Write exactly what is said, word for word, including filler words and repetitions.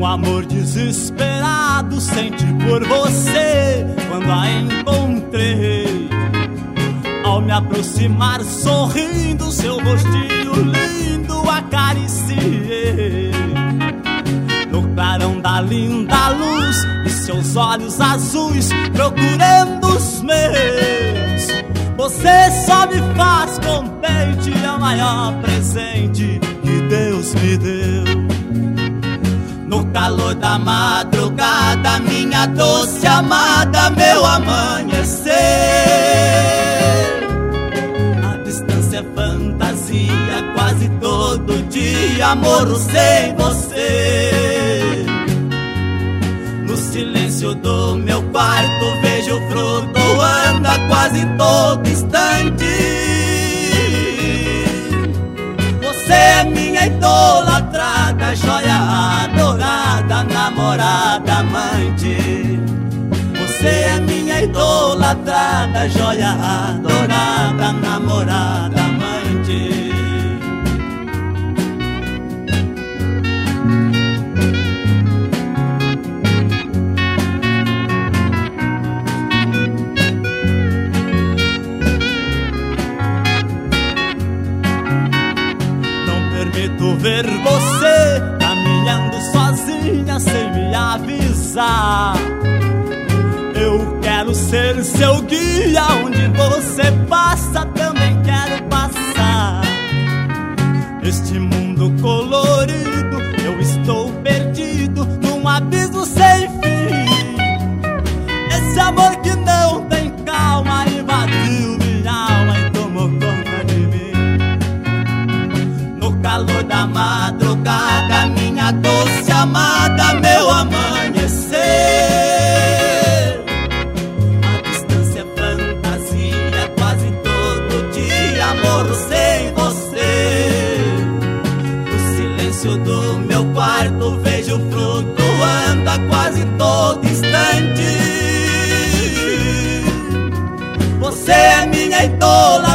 Um amor desesperado senti por você quando a encontrei. Ao me aproximar sorrindo, seu rostinho lindo acariciei. No clarão da linda luz e seus olhos azuis procurando os meus, você só me faz contente, é o maior presente que Deus me deu. No calor da madrugada, minha doce amada, meu amanhecer. A distância é fantasia, quase todo dia moro sem você. No silêncio do meu quarto vejo flutuando a quase todo instante. Você é minha idolatrada, joia adorada, namorada, amante. Você é minha idolatrada, joia adorada, namorada, amante. Permito ver você caminhando sozinha sem me avisar. Eu quero ser seu guia, onde você passa também quero passar. Neste mundo colorido eu estou perdido num abismo sem fim. Esse amor que não tem calma invadiu minha alma e tomou conta de mim. No calor da madrugada, minha doce amada, meu amanhecer. A distância é fantasia, quase todo dia morro sem você. No silêncio do meu quarto vejo flutuando a quase todo instante. Você é minha idola,